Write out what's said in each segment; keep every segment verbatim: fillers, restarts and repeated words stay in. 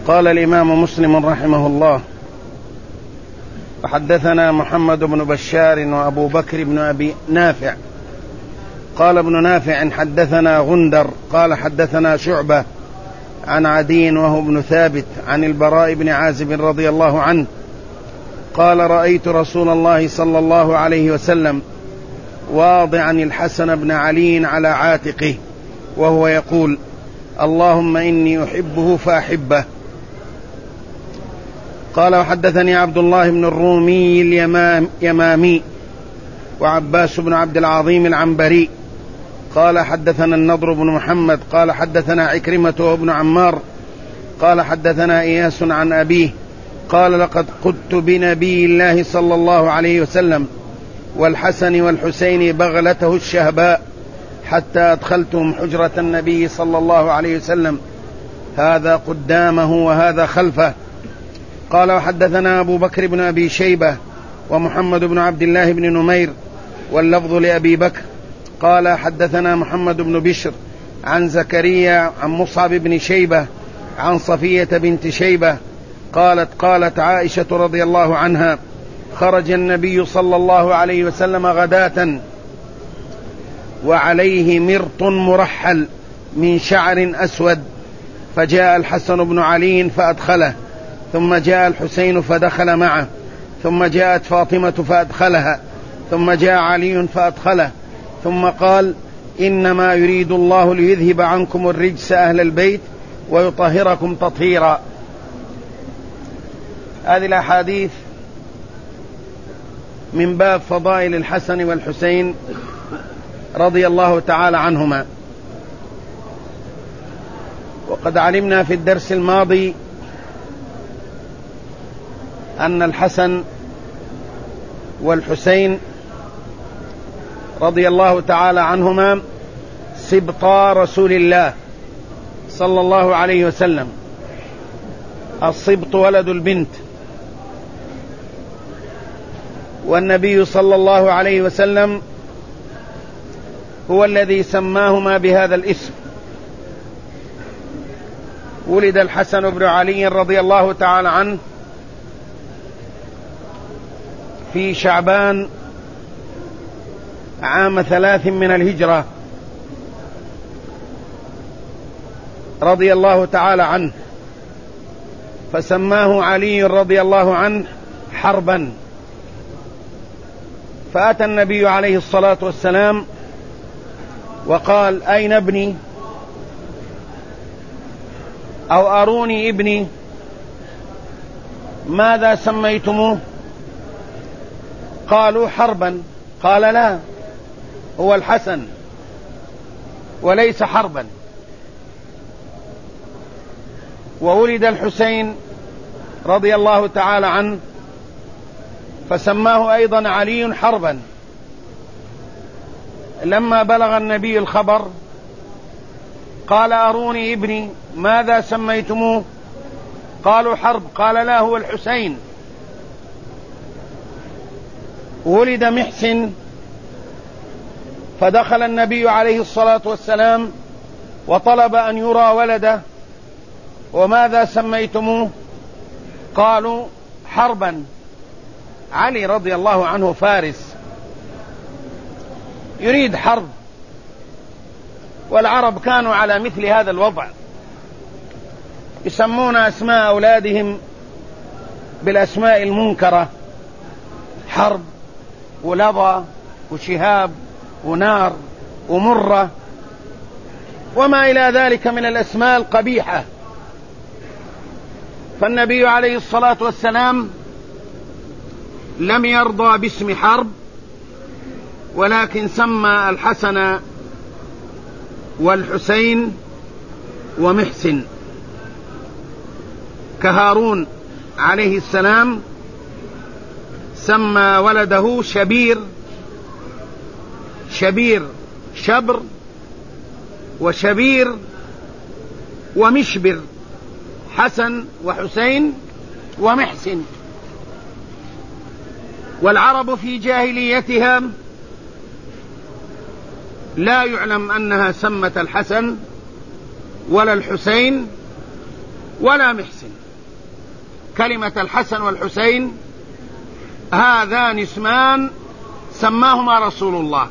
قال الإمام مسلم رحمه الله: وحدثنا محمد بن بشار وأبو بكر بن أبي نافع. قال ابن نافع: حدثنا غندر قال حدثنا شعبة عن عدي وهو ابن ثابت عن البراء بن عازب رضي الله عنه قال: رأيت رسول الله صلى الله عليه وسلم واضعا الحسن بن علي على عاتقه وهو يقول: اللهم إني أحبه فأحبه. قال: وحدثني عبد الله بن الرومي اليمامي وعباس بن عبد العظيم العنبري قال: حدثنا النضر بن محمد قال: حدثنا عكرمة وابن عمار قال: حدثنا إياس عن أبيه قال: لقد قدت بنبي الله صلى الله عليه وسلم والحسن والحسين بغلته الشهباء حتى أدخلتهم حجرة النبي صلى الله عليه وسلم، هذا قدامه وهذا خلفه. قال: وحدثنا أبو بكر بن أبي شيبة ومحمد بن عبد الله بن نمير واللفظ لأبي بكر قال: حدثنا محمد بن بشر عن زكريا عن مصعب بن شيبة عن صفية بنت شيبة قالت: قالت عائشة رضي الله عنها: خرج النبي صلى الله عليه وسلم غداة وعليه مرط مرحل من شعر أسود، فجاء الحسن بن علي فأدخله، ثم جاء الحسين فدخل معه، ثم جاءت فاطمة فأدخلها، ثم جاء علي فأدخله، ثم قال: إنما يريد الله ليذهب عنكم الرجس أهل البيت ويطهركم تطهيرا. هذه الأحاديث من باب فضائل الحسن والحسين رضي الله تعالى عنهما. وقد علمنا في الدرس الماضي أن الحسن والحسين رضي الله تعالى عنهما سبطا رسول الله صلى الله عليه وسلم. السبط ولد البنت، والنبي صلى الله عليه وسلم هو الذي سماهما بهذا الاسم. ولد الحسن بن علي رضي الله تعالى عنه في شعبان عام ثلاث من الهجرة رضي الله تعالى عنه، فسماه علي رضي الله عنه حربا. فأتى النبي عليه الصلاة والسلام وقال: أين ابني؟ أو أروني ابني، ماذا سميتموه؟ قالوا: حربا. قال: لا، هو الحسن وليس حربا. وولد الحسين رضي الله تعالى عنه فسماه أيضا علي حربا. لما بلغ النبي الخبر قال: أروني ابني، ماذا سميتموه؟ قالوا: حرب. قال: لا، هو الحسين. ولد محسن فدخل النبي عليه الصلاة والسلام وطلب أن يرى ولده: وماذا سميتموه؟ قالوا: حربا. علي رضي الله عنه فارس يريد حرب، والعرب كانوا على مثل هذا الوضع، يسمون أسماء أولادهم بالأسماء المنكرة: حرب ولظى وشهاب ونار ومرة وما إلى ذلك من الأسماء القبيحة. فالنبي عليه الصلاة والسلام لم يرضى باسم حرب، ولكن سمى الحسن والحسين ومحسن، كهارون عليه السلام سمى ولده شبير، شبير شبر وشبير ومشبر، حسن وحسين ومحسن. والعرب في جاهليتها لا يعلم أنها سمت الحسن ولا الحسين ولا محسن. كلمة الحسن والحسين هذان اسمان سماهما رسول الله.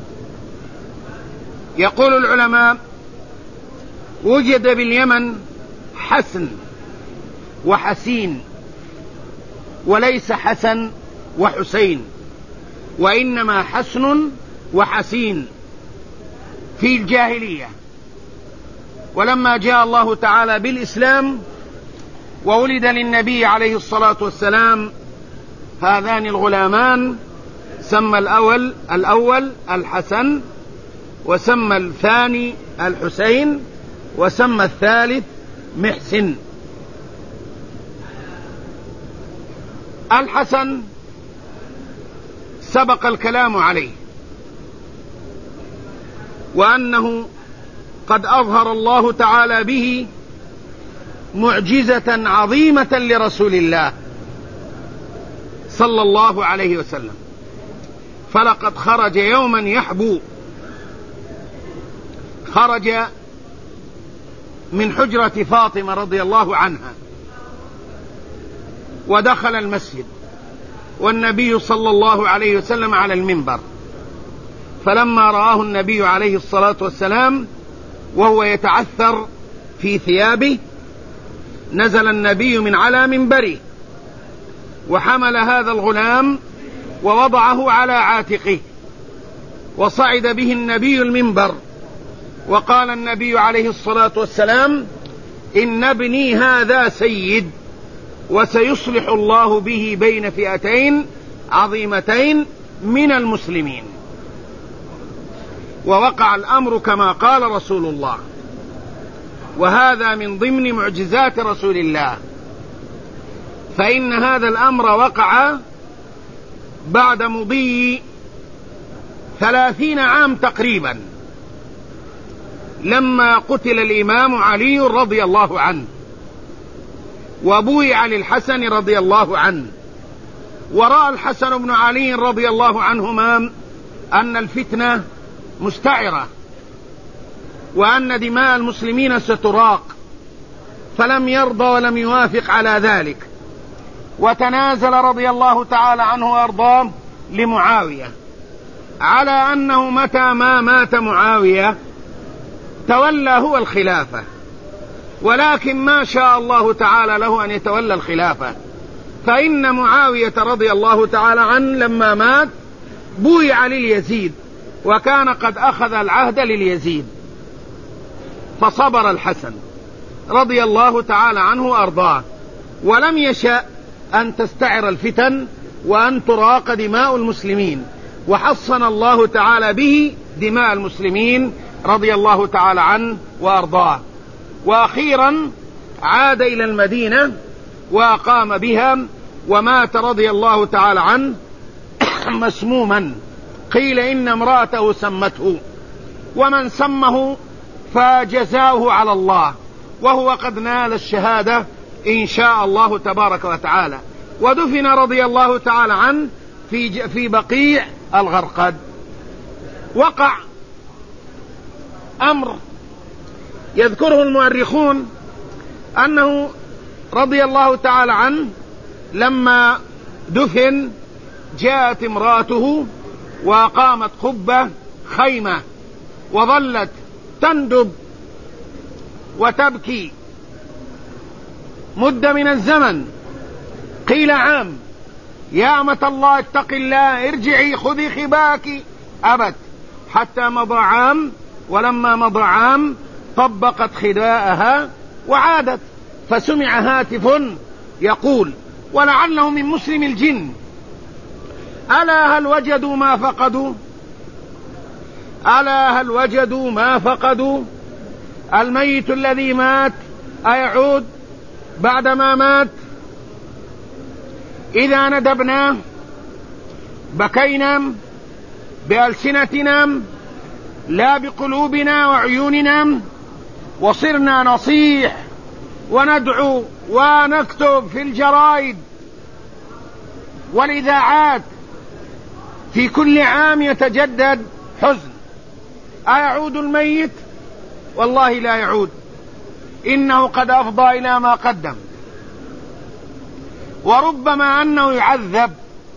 يقول العلماء: وجد باليمن حسن وحسين، وليس حسن وحسين، وإنما حسن وحسين في الجاهلية. ولما جاء الله تعالى بالإسلام وولد للنبي عليه الصلاة والسلام هذان الغلامان، سمى الأول الأول الحسن، وسمى الثاني الحسين، وسمى الثالث محسن. الحسن سبق الكلام عليه، وأنه قد أظهر الله تعالى به معجزة عظيمة لرسول الله صلى الله عليه وسلم. فلقد خرج يوما يحبو، خرج من حجرة فاطمة رضي الله عنها ودخل المسجد، والنبي صلى الله عليه وسلم على المنبر. فلما رآه النبي عليه الصلاة والسلام وهو يتعثر في ثيابه، نزل النبي من على منبره وحمل هذا الغلام ووضعه على عاتقه، وصعد به النبي المنبر، وقال النبي عليه الصلاة والسلام: إن ابني هذا سيد، وسيصلح الله به بين فئتين عظيمتين من المسلمين. ووقع الأمر كما قال رسول الله، وهذا من ضمن معجزات رسول الله. فإن هذا الأمر وقع بعد مضي ثلاثين عام تقريبا، لما قتل الإمام علي رضي الله عنه، وبويع للحسن رضي الله عنه. ورأى الحسن بن علي رضي الله عنهما أن الفتنة مستعرة، وأن دماء المسلمين ستراق، فلم يرضى ولم يوافق على ذلك، وتنازل رضي الله تعالى عنه وأرضاه لمعاوية، على أنه متى ما مات معاوية تولى هو الخلافة، ولكن ما شاء الله تعالى له أن يتولى الخلافة. فإن معاوية رضي الله تعالى عنه لما مات بويع لليزيد، وكان قد أخذ العهد لليزيد، فصبر الحسن رضي الله تعالى عنه وأرضاه، ولم يشأ أن تستعر الفتن وأن تراق دماء المسلمين، وحصن الله تعالى به دماء المسلمين رضي الله تعالى عنه وأرضاه. وأخيرا عاد إلى المدينة وأقام بها، ومات رضي الله تعالى عنه مسموما. قيل إن امرأته سمته، ومن سمه فجزاؤه على الله، وهو قد نال الشهادة إن شاء الله تبارك وتعالى. ودفن رضي الله تعالى عنه في في بقيع الغرقد. وقع أمر يذكره المؤرخون أنه رضي الله تعالى عنه لما دفن جاءت امراته وقامت قبة خيمة، وظلت تندب وتبكي مدة من الزمن، قيل عام. يا أمة الله اتق الله ارجعي خذي خباك، أبت حتى مضى عام، ولما مضى عام طبقت خداءها وعادت، فسمع هاتف يقول: ولعله من مسلم الجن، ألا هل وجدوا ما فقدوا؟ ألا هل وجدوا ما فقدوا؟ الميت الذي مات أيعود بعدما مات؟ إذا ندبنا بكينا بألسنتنا لا بقلوبنا وعيوننا، وصرنا نصيح وندعو ونكتب في الجرائد والإذاعات في كل عام يتجدد حزن. أيعود الميت؟ والله لا يعود. إنه قد أفضى إلى ما قدم. وربما أنه يعذب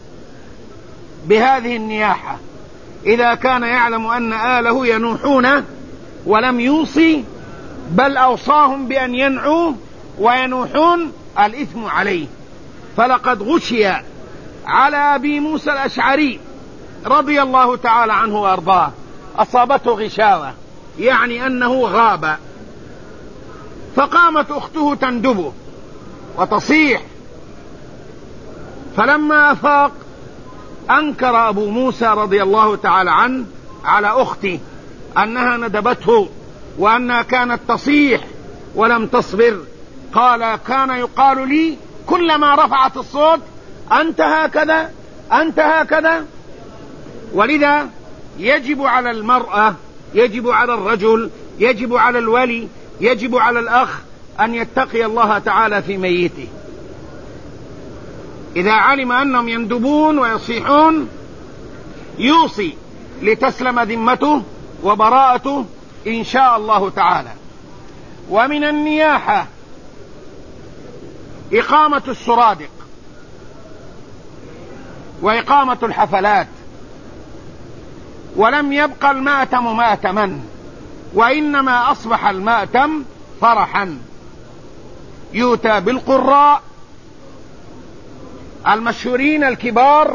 بهذه النياحة إذا كان يعلم أن آله ينوحون ولم يوصي، بل أوصاهم بأن ينعوا وينوحون، الإثم عليه. فلقد غشي على أبي موسى الأشعري رضي الله تعالى عنه وأرضاه، أصابته غشاوة، يعني أنه غاب، فقامت أخته تندبه وتصيح، فلما أفاق أنكر أبو موسى رضي الله تعالى عنه على أخته أنها ندبته وأنها كانت تصيح ولم تصبر. قال: كان يقال لي كلما رفعت الصوت: أنت هكذا، أنت هكذا. ولذا يجب على المرأة، يجب على الرجل، يجب على الولي، يجب على الأخ أن يتقي الله تعالى في ميته. إذا علم أنهم يندبون ويصيحون يوصي لتسلم ذمته وبراءته إن شاء الله تعالى. ومن النياحة إقامة السرادق وإقامة الحفلات، ولم يبقى المأتم مأتما، وإنما أصبح المأتم فرحا. يؤتى بالقراء المشهورين الكبار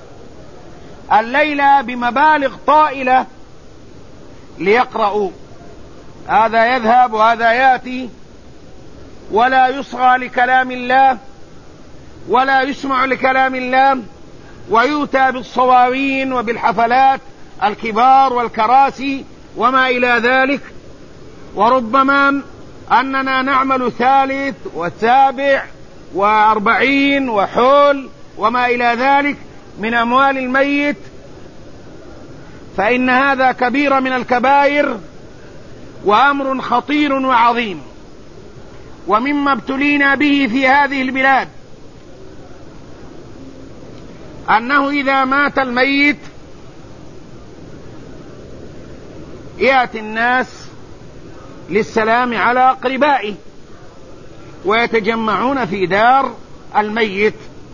الليلة بمبالغ طائلة ليقرأوا، هذا يذهب وهذا يأتي، ولا يصغى لكلام الله ولا يسمع لكلام الله، ويؤتى بالصواوين وبالحفلات الكبار والكراسي وما إلى ذلك. وربما أننا نعمل ثالث وسابع وأربعين وحول وما إلى ذلك من أموال الميت، فإن هذا كبير من الكبائر وأمر خطير وعظيم. ومما ابتلينا به في هذه البلاد أنه إذا مات الميت يأتي الناس للسلام على أقربائه ويتجمعون في دار الميت،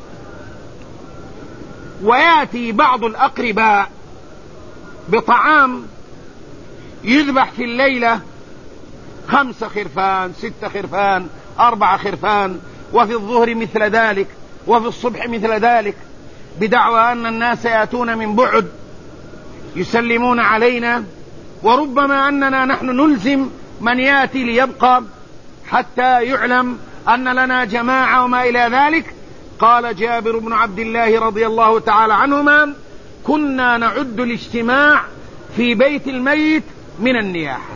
ويأتي بعض الأقرباء بطعام يذبح في الليلة خمسة خرفان، ستة خرفان، أربعة خرفان، وفي الظهر مثل ذلك، وفي الصبح مثل ذلك، بدعوى أن الناس يأتون من بعد يسلمون علينا، وربما أننا نحن نلزم من يأتي ليبقى حتى يعلم أن لنا جماعة وما إلى ذلك. قال جابر بن عبد الله رضي الله تعالى عنهما: كنا نعد الاجتماع في بيت الميت من النياحة،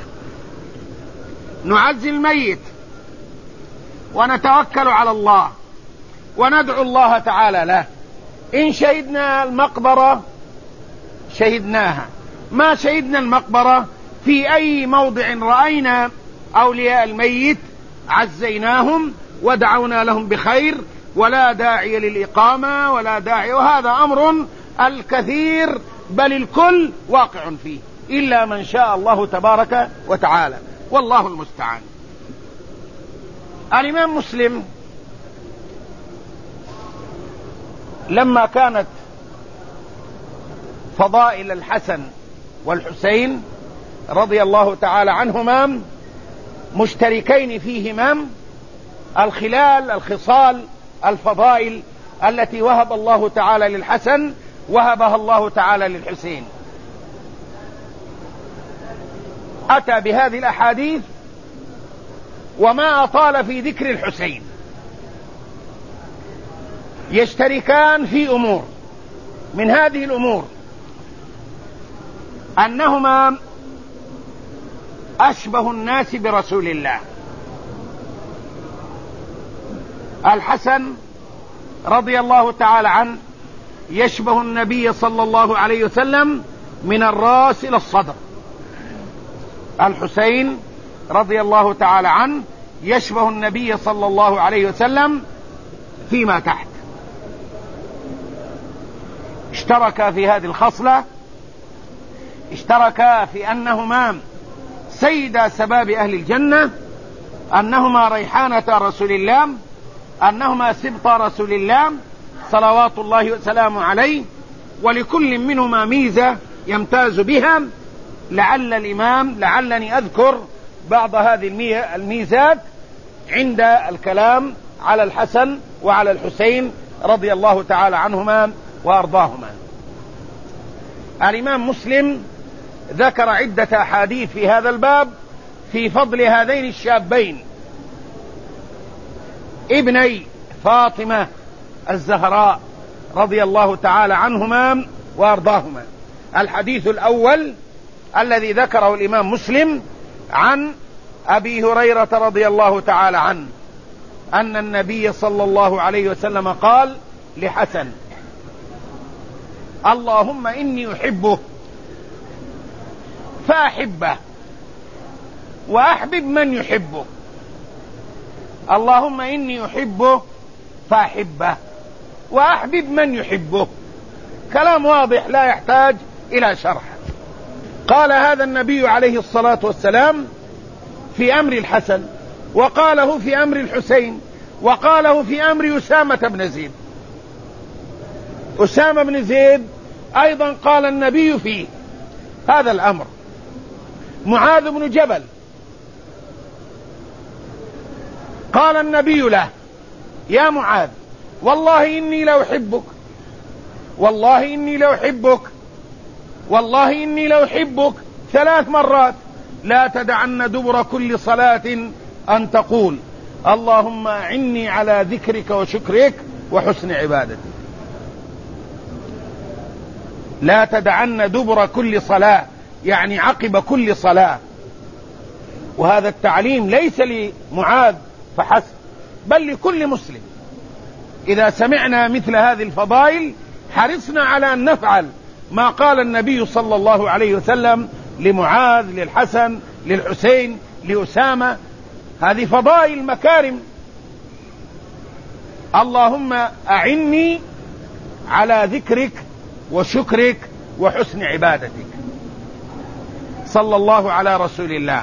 نعزي الميت ونتوكل على الله وندعو الله تعالى له. إن شهدنا المقبرة شهدناها، ما شهدنا المقبرة في أي موضع رأينا أولياء الميت عزيناهم ودعونا لهم بخير، ولا داعي للإقامة ولا داعي. وهذا أمر الكثير بل الكل واقع فيه إلا من شاء الله تبارك وتعالى، والله المستعان. الإمام مسلم لما كانت فضائل الحسن والحسين رضي الله تعالى عنهما مشتركين فيهما الخلال الخصال الفضائل التي وهب الله تعالى للحسن وهبها الله تعالى للحسين، أتى بهذه الأحاديث وما أطال في ذكر الحسين. يشتركان في أمور، من هذه الأمور أنهما أشبه الناس برسول الله. الحسن رضي الله تعالى عنه يشبه النبي صلى الله عليه وسلم من الرأس إلى الصدر. الحسين رضي الله تعالى عنه يشبه النبي صلى الله عليه وسلم فيما تحت. اشتركا في هذه الخصلة، اشتركا في أنهما سيدا سباب أهل الجنة، أنهما ريحانة رسول الله، أنهما سبط رسول الله صلوات الله وسلامه عليه، ولكل منهما ميزة يمتاز بها. لعل الإمام لعلني أذكر بعض هذه الميزات عند الكلام على الحسن وعلى الحسين رضي الله تعالى عنهما وأرضاهما. الإمام مسلم ذكر عدة أحاديث في هذا الباب في فضل هذين الشابين ابني فاطمة الزهراء رضي الله تعالى عنهما وأرضاهما. الحديث الأول الذي ذكره الإمام مسلم عن أبي هريرة رضي الله تعالى عنه أن النبي صلى الله عليه وسلم قال لحسن: اللهم إني أحبه فأحبه وأحبب من يحبه. اللهم إني أحبه فأحبه وأحبب من يحبه. كلام واضح لا يحتاج إلى شرح. قال هذا النبي عليه الصلاة والسلام في أمر الحسن، وقاله في أمر الحسين، وقاله في أمر أسامة بن زيد. أسامة بن زيد أيضا قال النبي فيه هذا الأمر. معاذ بن جبل قال النبي له: يا معاذ والله إني لأحبك، والله إني لأحبك، والله إني لأحبك ثلاث مرات، لا تدعن دبر كل صلاة أن تقول اللهم أعني على ذكرك وشكرك وحسن عبادتك. لا تدعن دبر كل صلاة يعني عقب كل صلاة. وهذا التعليم ليس لمعاذ فحسب بل لكل مسلم. إذا سمعنا مثل هذه الفضائل حرصنا على أن نفعل ما قال النبي صلى الله عليه وسلم لمعاذ، للحسن، للحسين، لأسامة. هذه فضائل مكارم. اللهم أعني على ذكرك وشكرك وحسن عبادتك. صلى الله على رسول الله.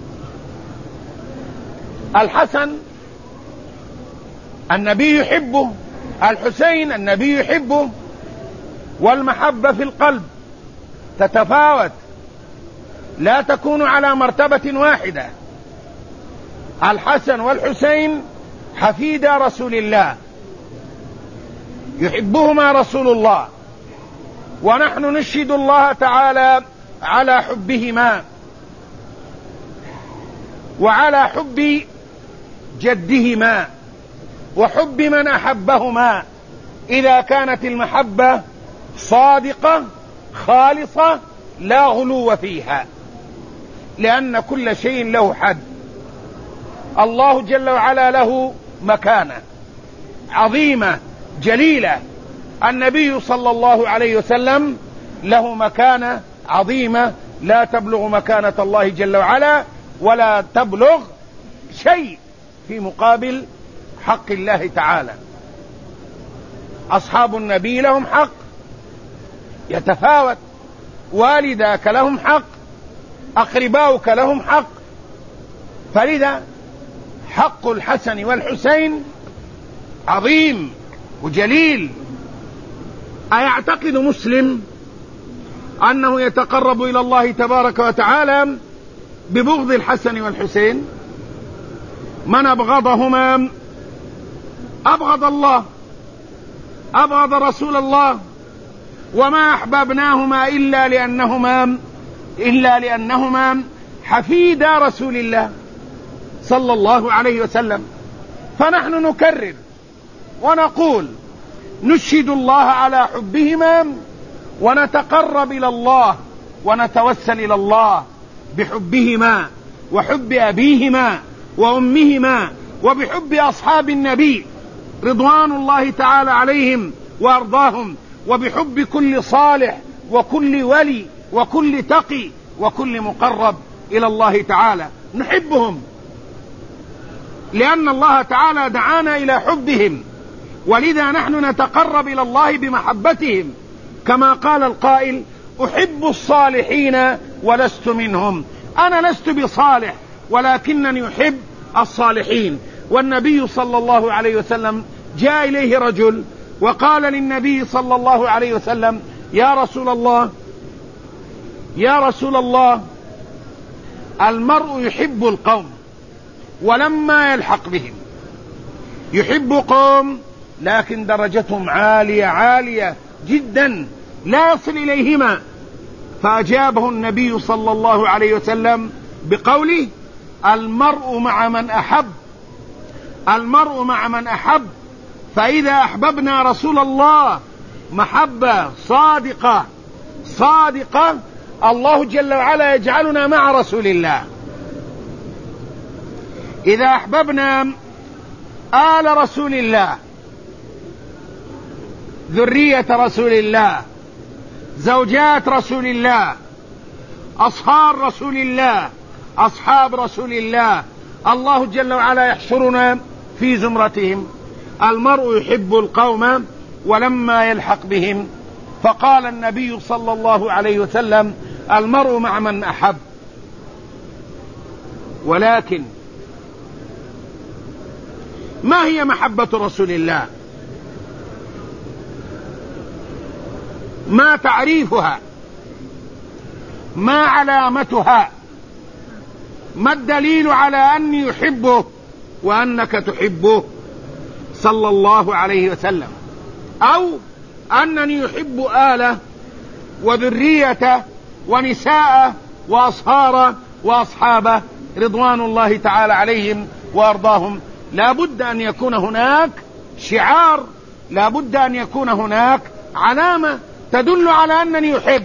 الحسن النبي يحبه، الحسين النبي يحبه، والمحبة في القلب تتفاوت، لا تكون على مرتبة واحدة. الحسن والحسين حفيدا رسول الله، يحبهما رسول الله، ونحن نشهد الله تعالى على حبهما وعلى حب جدهما وحب من أحبهما، إذا كانت المحبة صادقة خالصة لا غلو فيها، لأن كل شيء له حد. الله جل وعلا له مكانة عظيمة جليلة، النبي صلى الله عليه وسلم له مكانة عظيمة لا تبلغ مكانة الله جل وعلا، ولا تبلغ شيء في مقابل حق الله تعالى. أصحاب النبي لهم حق يتفاوت، والداك لهم حق، أقرباؤك لهم حق. فلذا حق الحسن والحسين عظيم وجليل. أيعتقد مسلم أنه يتقرب إلى الله تبارك وتعالى ببغض الحسن والحسين؟ من أبغضهما أبغض الله، أبغض رسول الله، وما أحببناهما إلا لأنهما إلا لأنهما حفيدا رسول الله صلى الله عليه وسلم. فنحن نكرر ونقول نشهد الله على حبهما، ونتقرب إلى الله ونتوسل إلى الله بحبهما وحب أبيهما وأمهما، وبحب أصحاب النبي رضوان الله تعالى عليهم وأرضاهم، وبحب كل صالح وكل ولي وكل تقي وكل مقرب إلى الله تعالى. نحبهم لأن الله تعالى دعانا إلى حبهم، ولذا نحن نتقرب إلى الله بمحبتهم، كما قال القائل: أحب الصالحين ولست منهم. أنا لست بصالح ولكنني أحب الصالحين. والنبي صلى الله عليه وسلم جاء إليه رجل وقال للنبي صلى الله عليه وسلم: يا رسول الله يا رسول الله المرء يحب القوم ولما يلحق بهم، يحب قوم لكن درجتهم عالية عالية جدا لا يصل إليهما. فأجابه النبي صلى الله عليه وسلم بقوله: المرء مع من أحب، المرء مع من أحب. فإذا أحببنا رسول الله محبة صادقة صادقة الله جل وعلا يجعلنا مع رسول الله. إذا أحببنا آل رسول الله، ذرية رسول الله، زوجات رسول الله، أصهار رسول الله، أصحاب رسول الله، الله جل وعلا يحشرنا في زمرتهم. المرء يحب القوم ولما يلحق بهم. فقال النبي صلى الله عليه وسلم: المرء مع من أحب. ولكن ما هي محبة رسول الله؟ ما تعريفها؟ ما علامتها؟ ما الدليل على أني يحبه وأنك تحبه صلى الله عليه وسلم، أو أنني يحب آله وذريته ونساءه وأصهاره وأصحابه رضوان الله تعالى عليهم وأرضاهم؟ لا بد أن يكون هناك شعار، لا بد أن يكون هناك علامة تدل على أنني يحب.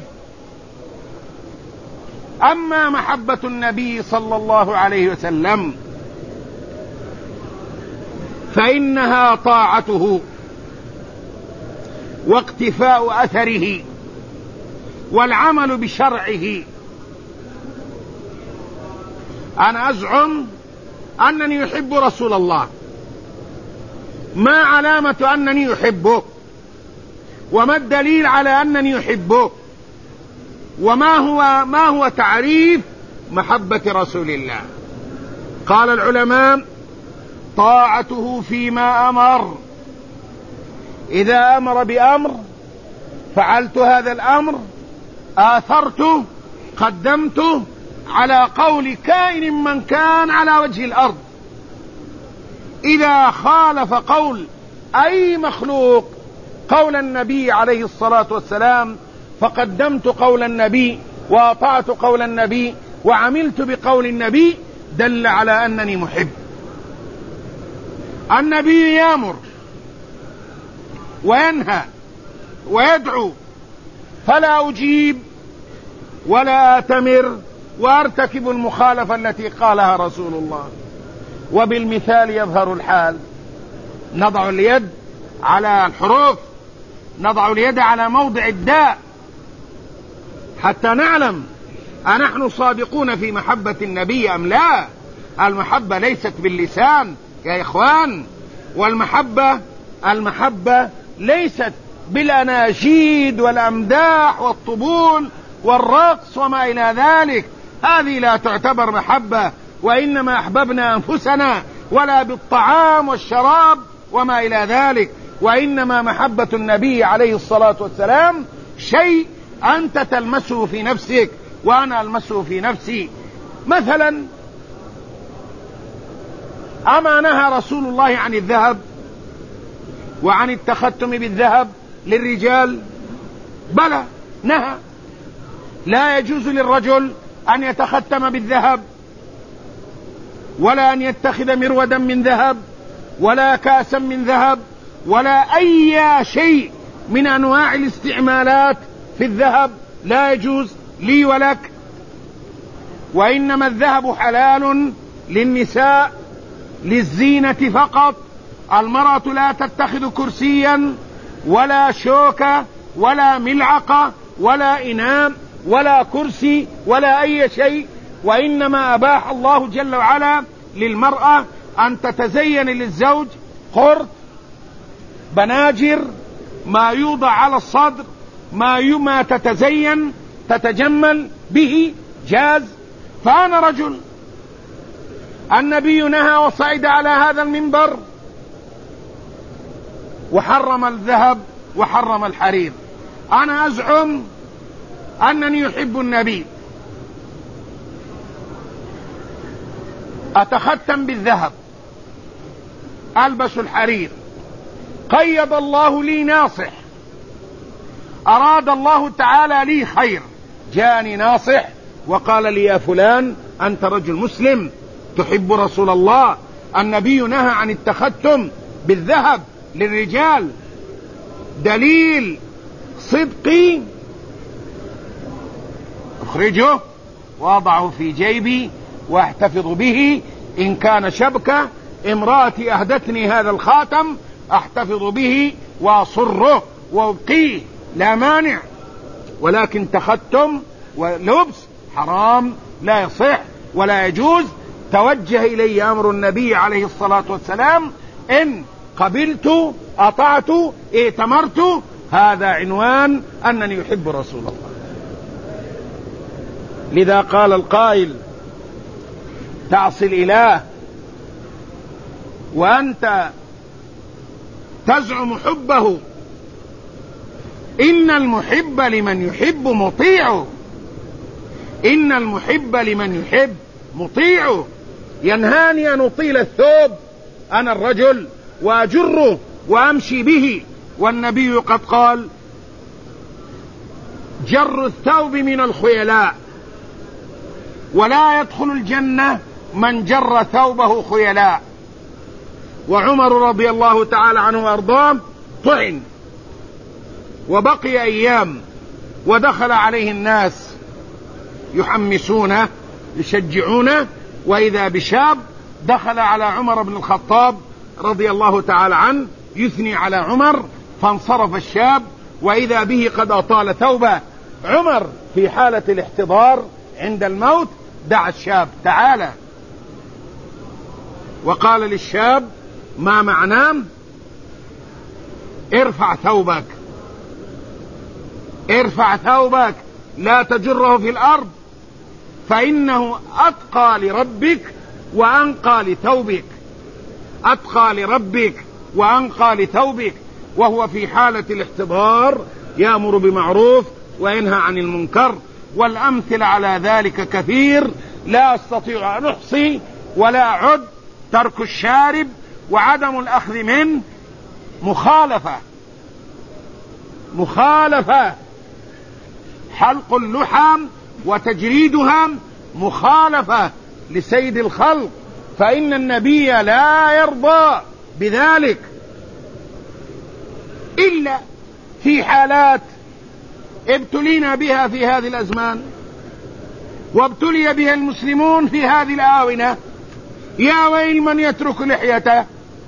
أما محبة النبي صلى الله عليه وسلم فإنها طاعته واقتفاء أثره والعمل بشرعه. أنا أزعم أنني يحب رسول الله، ما علامة أنني يحبه؟ وما الدليل على أنني يحبه؟ وما هو ما هو تعريف محبة رسول الله؟ قال العلماء: طاعته فيما أمر، إذا أمر بأمر فعلت هذا الأمر، آثرته، قدمته على قول كائن من كان على وجه الأرض. إذا خالف قول أي مخلوق قول النبي عليه الصلاة والسلام فقدمت قول النبي وأطعت قول النبي وعملت بقول النبي، دل على أنني محب. النبي يأمر وينهى ويدعو، فلا أجيب ولا أتمر وأرتكب المخالفة التي قالها رسول الله. وبالمثال يظهر الحال. نضع اليد على الحروف، نضع اليد على موضع الداء حتى نعلم أنحن صادقون في محبة النبي أم لا. المحبة ليست باللسان يا إخوان، والمحبة المحبة ليست بالأناشيد والأمداح والطبول والرقص وما إلى ذلك، هذه لا تعتبر محبة. وإنما أحببنا أنفسنا، ولا بالطعام والشراب وما إلى ذلك. وإنما محبة النبي عليه الصلاة والسلام شيء أنت تلمسه في نفسك وأنا ألمسه في نفسي. مثلا، أما نهى رسول الله عن الذهب وعن التختم بالذهب للرجال؟ بلى، نهى. لا يجوز للرجل أن يتختم بالذهب، ولا أن يتخذ مرودا من ذهب، ولا كاسا من ذهب، ولا أي شيء من أنواع الاستعمالات في الذهب، لا يجوز لي ولك. وإنما الذهب حلال للنساء للزينة فقط. المرأة لا تتخذ كرسيا ولا شوكة ولا ملعقة ولا إناء ولا كرسي ولا أي شيء. وإنما أباح الله جل وعلا للمرأة أن تتزين للزوج قرط، بناجر، ما يوضع على الصدر، ما يما تتزين تتجمل به، جاز. فأنا رجل النبي نهى وصعد على هذا المنبر وحرم الذهب وحرم الحرير. أنا أزعم أنني أحب النبي، أتختم بالذهب، ألبس الحرير، قيض الله لي ناصح، أراد الله تعالى لي خير، جاءني ناصح وقال لي يا فلان أنت رجل مسلم تحب رسول الله، النبي نهى عن التختم بالذهب للرجال، دليل صدقي، أخرجه وأضعه في جيبي وأحتفظ به، إن كان شبكة امرأتي أهدتني هذا الخاتم أحتفظ به وأصره وأبقيه لا مانع، ولكن تختم ولبس حرام لا يصح ولا يجوز. توجه إلي أمر النبي عليه الصلاة والسلام، إن قبلت أطعت ائتمرت، هذا عنوان أنني أحب رسول الله. لذا قال القائل تعصي الإله وأنت تزعم حبه، إن المحب لمن يحب مطيعه، إن المحب لمن يحب مطيعه. ينهاني أن أطيل الثوب أنا الرجل وأجره وأمشي به، والنبي قد قال جر الثوب من الخيلاء، ولا يدخل الجنة من جر ثوبه خيلاء. وعمر رضي الله تعالى عنه وأرضاه طعن وبقي أيام، ودخل عليه الناس يحمسونه يشجعونه، وإذا بشاب دخل على عمر بن الخطاب رضي الله تعالى عنه يثني على عمر، فانصرف الشاب وإذا به قد أطال ثوبه. عمر في حالة الاحتضار عند الموت دعا الشاب تعالى، وقال للشاب ما معناه؟ ارفع ثوبك، ارفع ثوبك لا تجره في الأرض، فإنه أتقى لربك وأنقى لثوبك، أتقى لربك وأنقى لثوبك. وهو في حالة الاحتضار يأمر بمعروف وينهى عن المنكر، والأمثل على ذلك كثير لا أستطيع أن أحصي ولا أعد. ترك الشارب وعدم الأخذ منه مخالفة، مخالفة. حلق اللحى وتجريدها مخالفة لسيد الخلق، فإن النبي لا يرضى بذلك إلا في حالات ابتلينا بها في هذه الأزمان وابتلي بها المسلمون في هذه الآونة. يا ويل من يترك لحيته،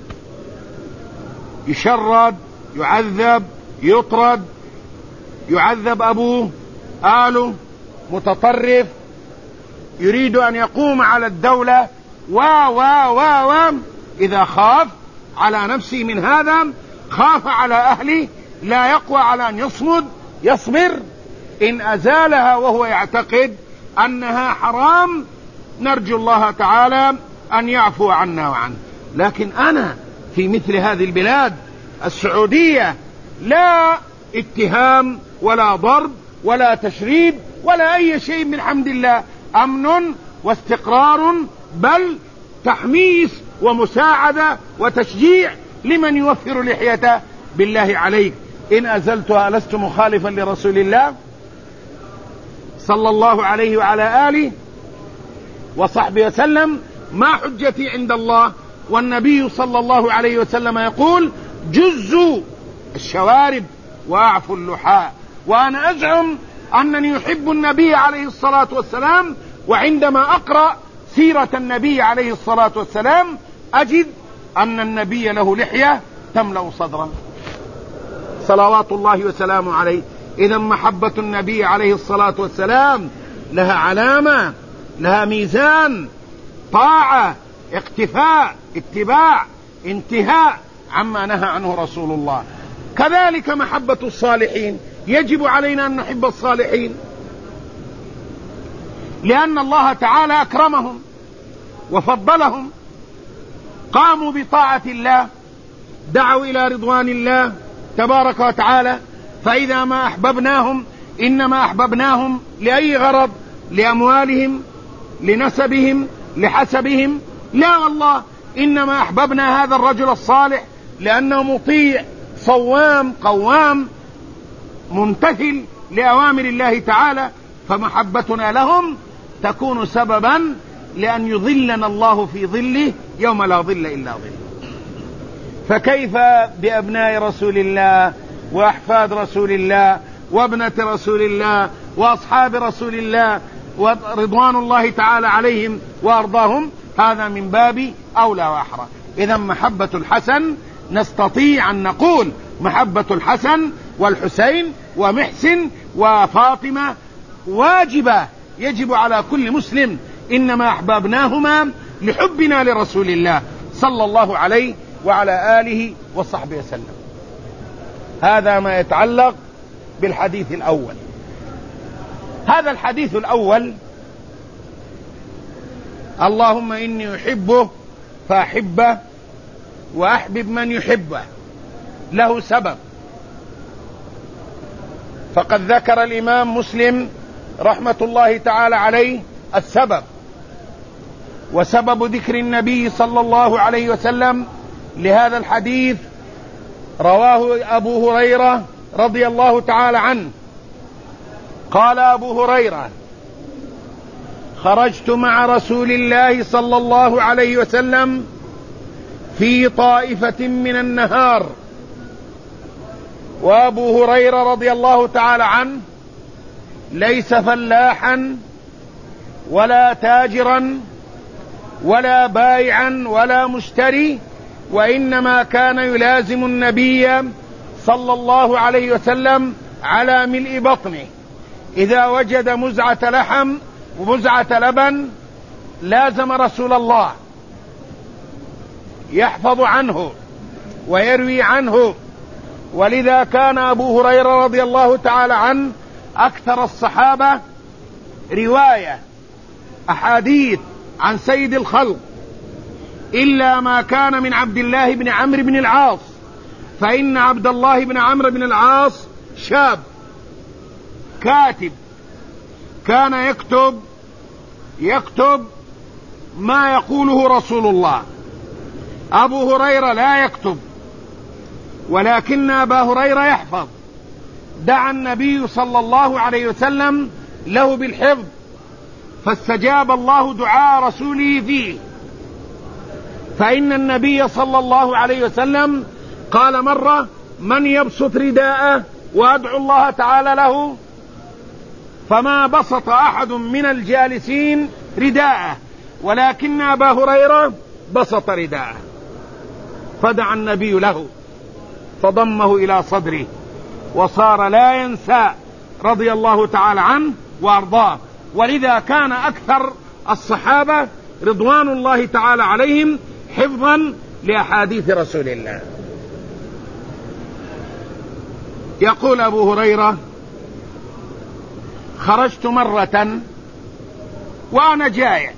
يشرد، يعذب، يطرد، يعذب أبوه، آله، متطرف، يريد أن يقوم على الدولة و و و و إذا خاف على نفسه من هذا خاف على أهله، لا يقوى على أن يصمد يصبر. إن أزالها وهو يعتقد أنها حرام نرجو الله تعالى أن يعفو عنا وعنه. لكن أنا في مثل هذه البلاد السعودية لا اتهام ولا ضرب ولا تشريد ولا أي شيء، من حمد الله أمن واستقرار، بل تحميس ومساعدة وتشجيع لمن يوفر لحيته. بالله عليك إن أزلتها لست مخالفا لرسول الله صلى الله عليه وعلى آله وصحبه وسلم، ما حجتي عند الله؟ والنبي صلى الله عليه وسلم يقول جزوا الشوارب وأعفوا اللحى. وأنا أزعم أنني أحب النبي عليه الصلاة والسلام، وعندما أقرأ سيرة النبي عليه الصلاة والسلام أجد أن النبي له لحية تملأ صدرا صلوات الله وسلامه عليه. إذا محبة النبي عليه الصلاة والسلام لها علامة، لها ميزان، طاعة، اقتفاء، اتباع، انتهاء عما نهى عنه رسول الله. كذلك محبة الصالحين، يجب علينا أن نحب الصالحين لأن الله تعالى أكرمهم وفضلهم، قاموا بطاعة الله، دعوا إلى رضوان الله تبارك وتعالى. فإذا ما أحببناهم إنما أحببناهم لأي غرض؟ لأموالهم، لنسبهم، لحسبهم؟ لا والله، إنما أحببنا هذا الرجل الصالح لأنه مطيع صوام قوام ممتثل لأوامر الله تعالى، فمحبتنا لهم تكون سببا لأن يظلنا الله في ظله يوم لا ظل إلا ظله. فكيف بأبناء رسول الله وأحفاد رسول الله وابنة رسول الله وأصحاب رسول الله ورضوان الله تعالى عليهم وأرضاهم؟ هذا من باب أولى وأحرى. إذا محبة الحسن نستطيع أن نقول محبة الحسن والحسين ومحسن وفاطمة واجبة، يجب على كل مسلم، إنما أحببناهما لحبنا لرسول الله صلى الله عليه وعلى آله وصحبه وسلم. هذا ما يتعلق بالحديث الأول. هذا الحديث الأول: اللهم إني أحبه فأحبه وأحبب من يحبه، له سبب. فقد ذكر الإمام مسلم رحمة الله تعالى عليه السبب، وسبب ذكر النبي صلى الله عليه وسلم لهذا الحديث رواه أبو هريرة رضي الله تعالى عنه. قال أبو هريرة: خرجت مع رسول الله صلى الله عليه وسلم في طائفة من النهار. وأبو هريرة رضي الله تعالى عنه ليس فلاحا ولا تاجرا ولا بايعا ولا مشتري، وإنما كان يلازم النبي صلى الله عليه وسلم على ملء بطنه. إذا وجد مزعة لحم ومزعة لبن لازم رسول الله، يحفظ عنه ويروي عنه. ولذا كان أبو هريرة رضي الله تعالى عنه أكثر الصحابة رواية أحاديث عن سيد الخلق، إلا ما كان من عبد الله بن عمرو بن العاص، فإن عبد الله بن عمرو بن العاص شاب كاتب، كان يكتب يكتب ما يقوله رسول الله. أبو هريرة لا يكتب، ولكن أبا هريرة يحفظ. دعا النبي صلى الله عليه وسلم له بالحفظ، فاستجاب الله دعاء رسوله فيه. فإن النبي صلى الله عليه وسلم قال مرة: من يبسط رداءه وأدعو الله تعالى له؟ فما بسط أحد من الجالسين رداءه، ولكن أبا هريرة بسط رداءه، فدعا النبي له فضمه إلى صدره، وصار لا ينسى رضي الله تعالى عنه وأرضاه. ولذا كان أكثر الصحابة رضوان الله تعالى عليهم حفظا لأحاديث رسول الله. يقول أبو هريرة: خرجت مرة وأنا جائع،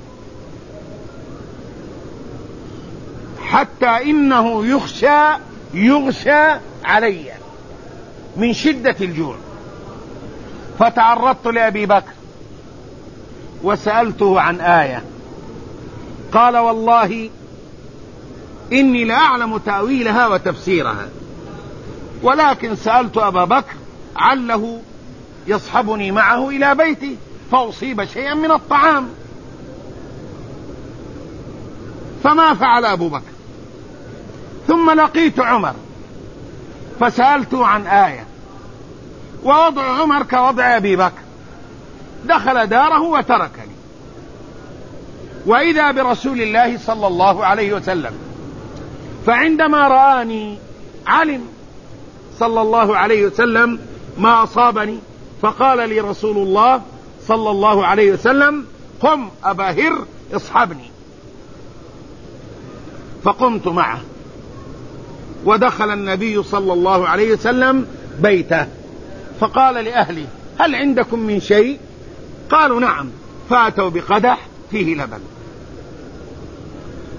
حتى إنه يخشى يغشى علي من شدة الجوع، فتعرضت لأبي بكر وسألته عن آية، قال: والله إني لأعلم تأويلها وتفسيرها، ولكن سألت أبا بكر عله يصحبني معه إلى بيتي فأصيب شيئا من الطعام، فما فعل أبو بكر. ثم لقيت عمر فسألته عن آية، ووضع عمر كوضع أبي بكر، دخل داره وتركني، وإذا برسول الله صلى الله عليه وسلم. فعندما رآني علم صلى الله عليه وسلم ما أصابني، فقال لي رسول الله صلى الله عليه وسلم: قم أبا هر اصحبني. فقمت معه، ودخل النبي صلى الله عليه وسلم بيته، فقال لأهلي: هل عندكم من شيء؟ قالوا: نعم. فأتوا بقدح فيه لبن،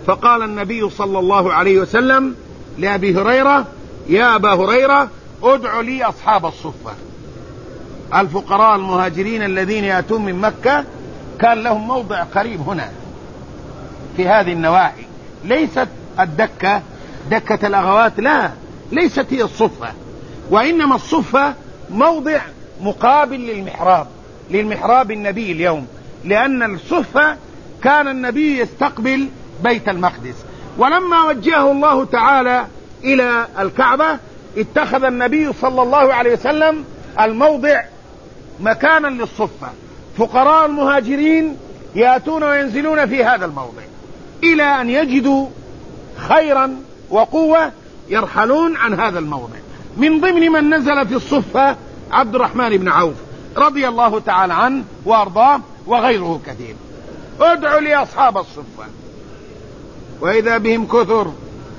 فقال النبي صلى الله عليه وسلم لأبي هريرة: يا أبا هريرة ادع لي أصحاب الصفة، الفقراء المهاجرين الذين يأتون من مكة، كان لهم موضع قريب هنا في هذه النواحي، ليست الدكة دكة الأغوات، لا، ليست هي الصفة، وإنما الصفة موضع مقابل للمحراب، للمحراب النبي اليوم، لأن الصفة كان النبي يستقبل بيت المقدس، ولما وجهه الله تعالى إلى الكعبة اتخذ النبي صلى الله عليه وسلم الموضع مكانا للصفة، فقراء المهاجرين يأتون وينزلون في هذا الموضع إلى أن يجدوا خيرا وقوة يرحلون عن هذا الموضع. من ضمن من نزل في الصفة عبد الرحمن بن عوف رضي الله تعالى عنه وأرضاه، وغيره كثير. ادعوا لي أصحاب الصفة، وإذا بهم كثر،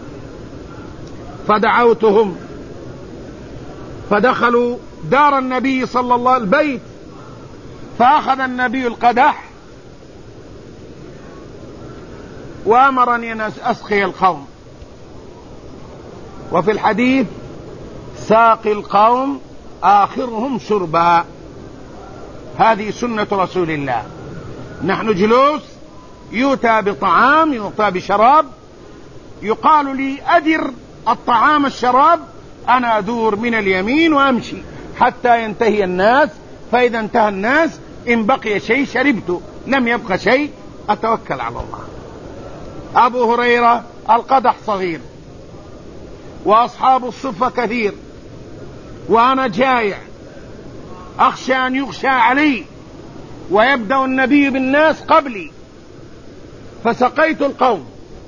فدعوتهم فدخلوا دار النبي صلى الله عليه وسلم البيت، فأخذ النبي القدح وأمرني أن أسقي القوم، وفي الحديث: ساقي القوم آخرهم شربا. هذه سنة رسول الله. نحن جلوس، يؤتى بطعام، يؤتى بشراب، يقال لي: أدر الطعام الشراب، أنا أدور من اليمين وأمشي حتى ينتهي الناس، فإذا انتهى الناس إن بقي شيء شربت، لم يبقى شيء أتوكل على الله. أبو هريرة القدح صغير، وأصحاب الصفة كثير، وأنا جائع أخشى أن يغشى علي، ويبدأ النبي بالناس قبلي، فسقيت القوم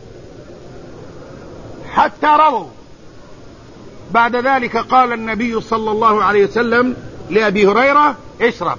حتى رووا. بعد ذلك قال النبي صلى الله عليه وسلم لأبي هريرة: اشرب،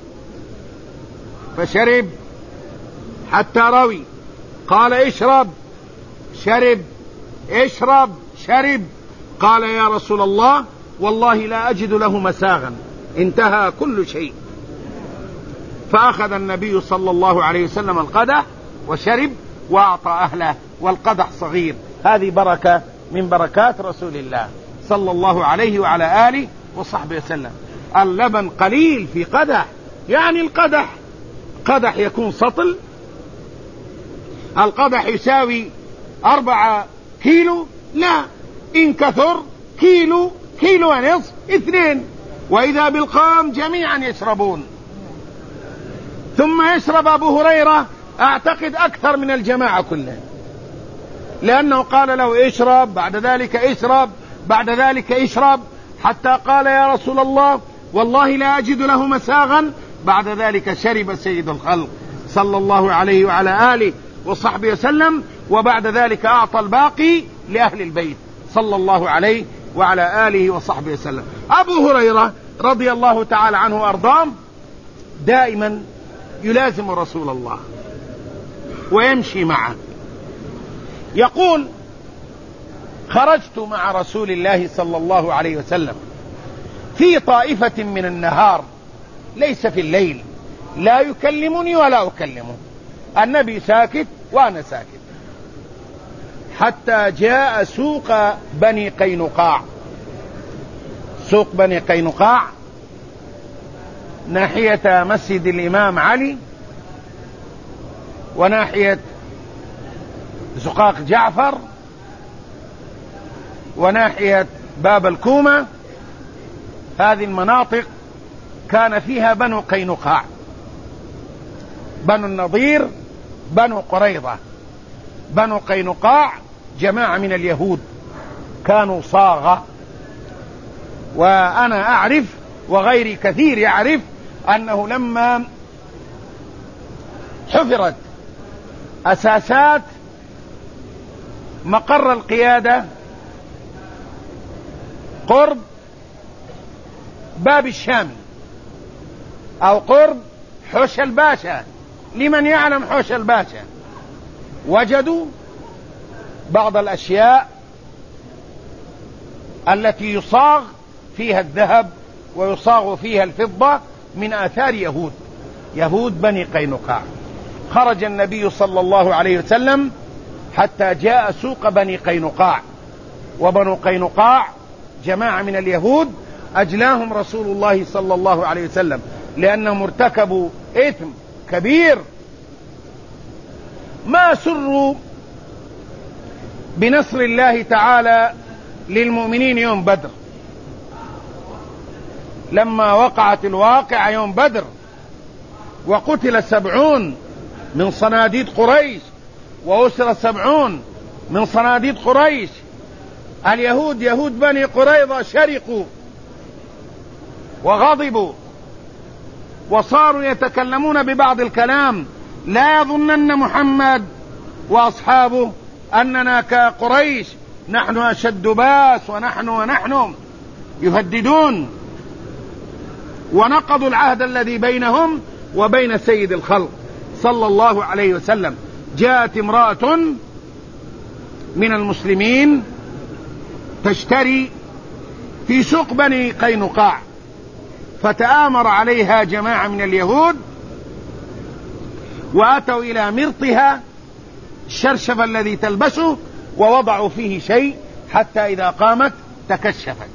فشرب حتى روي. قال: اشرب، شرب، اشرب، شرب. قال: يا رسول الله والله لا أجد له مساغا، انتهى كل شيء. فأخذ النبي صلى الله عليه وسلم القدح وشرب وأعطى أهله، والقدح صغير. هذه بركة من بركات رسول الله صلى الله عليه وعلى آله وصحبه وسلم. اللبن قليل في قدح، يعني القدح قدح يكون سطل، القدح يساوي أربعة كيلو، لا، إن كثر كيلو، كيلو ونصف، اثنين، وإذا بالقوم جميعا يشربون. ثم يشرب أبو هريرة أعتقد أكثر من الجماعة كلهم، لأنه قال له: اشرب، بعد ذلك اشرب، بعد ذلك اشرب، حتى قال: يا رسول الله والله لا أجد له مساغا. بعد ذلك شرب سيد الخلق صلى الله عليه وعلى آله وصحبه وسلم، وبعد ذلك أعطى الباقي لأهل البيت صلى الله عليه وعلى آله وصحبه وسلم. أبو هريرة رضي الله تعالى عنه وأرضاه دائما يلازم رسول الله ويمشي معه. يقول: خرجت مع رسول الله صلى الله عليه وسلم في طائفة من النهار، ليس في الليل، لا يكلمني ولا أكلمه، النبي ساكت وأنا ساكت، حتى جاء سوق بني قينقاع. سوق بني قينقاع ناحية مسجد الإمام علي، وناحية زقاق جعفر، وناحية باب الكومة. هذه المناطق كان فيها بنو قينقاع، بنو النضير، بنو قريظة. بنو قينقاع جماعة من اليهود كانوا صاغة، وأنا أعرف وغيري كثير يعرف أنه لما حفرت أساسات مقر القيادة قرب باب الشام أو قرب حوش الباشا، لمن يعلم حوش الباشا، وجدوا بعض الأشياء التي يصاغ فيها الذهب ويصاغ فيها الفضة من آثار يهود، يهود بني قينقاع. خرج النبي صلى الله عليه وسلم حتى جاء سوق بني قينقاع، وبنو قينقاع جماعة من اليهود أجلاهم رسول الله صلى الله عليه وسلم لأنهم ارتكبوا إثم كبير. ما سروا بنصر الله تعالى للمؤمنين يوم بدر، لما وقعت الواقعة يوم بدر وقتل سبعون من صناديد قريش وأسر سبعون من صناديد قريش، اليهود يهود بني قريظة شرقوا وغضبوا وصاروا يتكلمون ببعض الكلام، لا يظنن محمد وأصحابه أننا كقريش نحن أشد باس ونحن ونحن يهددون، ونقضوا العهد الذي بينهم وبين سيد الخلق صلى الله عليه وسلم. جاءت امرأة من المسلمين تشتري في سوق بني قينقاع، فتآمر عليها جماعة من اليهود وأتوا إلى مرطها الشرشف الذي تلبسه ووضعوا فيه شيء حتى إذا قامت تكشفت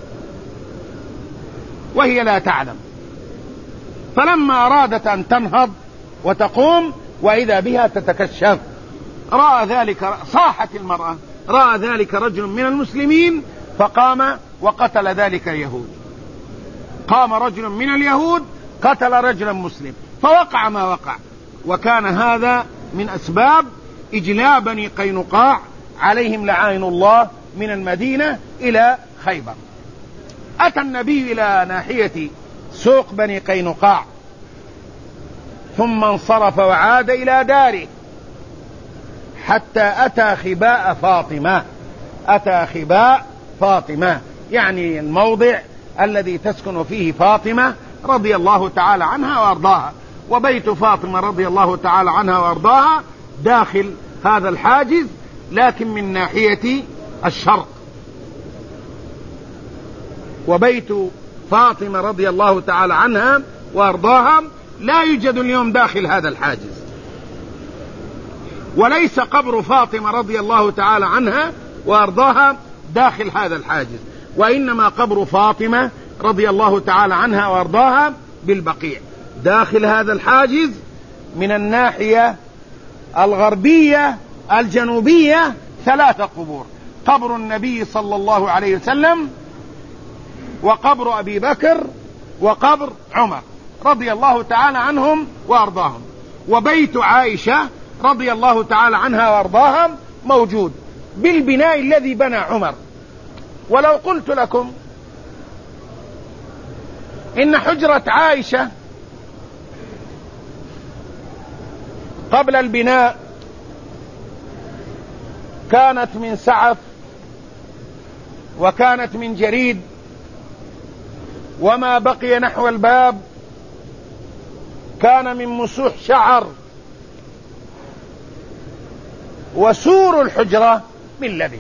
وهي لا تعلم، فلما أرادت أن تنهض وتقوم وإذا بها تتكشف، رأى ذلك، صاحت المرأة، رأى ذلك رجل من المسلمين فقام وقتل ذلك اليهود. قام رجل من اليهود قتل رجلا مسلم، فوقع ما وقع، وكان هذا من أسباب إجلاء بني قينقاع عليهم لعائن الله من المدينة إلى خيبر. أتى النبي إلى ناحية سوق بني قينقاع ثم انصرف وعاد إلى داره حتى أتى خباء فاطمة. أتى خباء فاطمة يعني الموضع الذي تسكن فيه فاطمة رضي الله تعالى عنها وأرضاها، وبيت فاطمة رضي الله تعالى عنها وأرضاها داخل هذا الحاجز لكن من ناحية الشرق، وبيت فاطمة رضي الله تعالى عنها وأرضاها لا يوجد اليوم داخل هذا الحاجز، وليس قبر فاطمة رضي الله تعالى عنها وأرضاها داخل هذا الحاجز، وإنما قبر فاطمة رضي الله تعالى عنها وأرضاها بالبقيع داخل هذا الحاجز من الناحية الغربية الجنوبية. ثلاثة قبور: قبر النبي صلى الله عليه وسلم، وقبر أبي بكر، وقبر عمر رضي الله تعالى عنهم وأرضاهم، وبيت عائشة رضي الله تعالى عنها وأرضاها موجود بالبناء الذي بنى عمر. ولو قلت لكم إن حجرة عائشة قبل البناء كانت من سعف وكانت من جريد، وما بقي نحو الباب كان من مسوح شعر، وسور الحجرة من لبن،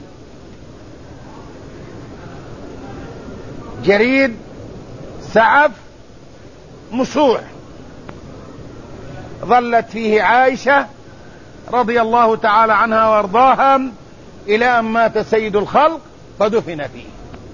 جريد، سعف، مسوح. ظلت فيه عائشة رضي الله تعالى عنها وارضاها إلى أن مات سيد الخلق فدفن فيه،